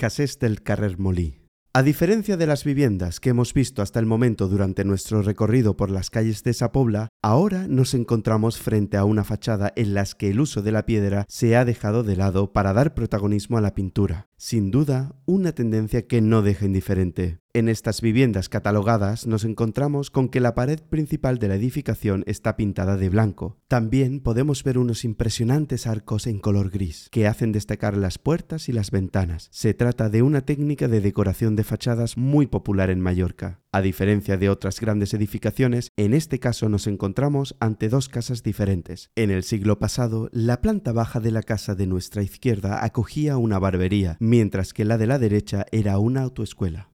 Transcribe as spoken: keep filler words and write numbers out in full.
Casés del Carrer Molí. A diferencia de las viviendas que hemos visto hasta el momento durante nuestro recorrido por las calles de esa pobla, ahora nos encontramos frente a una fachada en la que el uso de la piedra se ha dejado de lado para dar protagonismo a la pintura. Sin duda, una tendencia que no deja indiferente. En estas viviendas catalogadas nos encontramos con que la pared principal de la edificación está pintada de blanco. También podemos ver unos impresionantes arcos en color gris, que hacen destacar las puertas y las ventanas. Se trata de una técnica de decoración de fachadas muy popular en Mallorca. A diferencia de otras grandes edificaciones, en este caso nos encontramos ante dos casas diferentes. En el siglo pasado, la planta baja de la casa de nuestra izquierda acogía una barbería, mientras que la de la derecha era una autoescuela.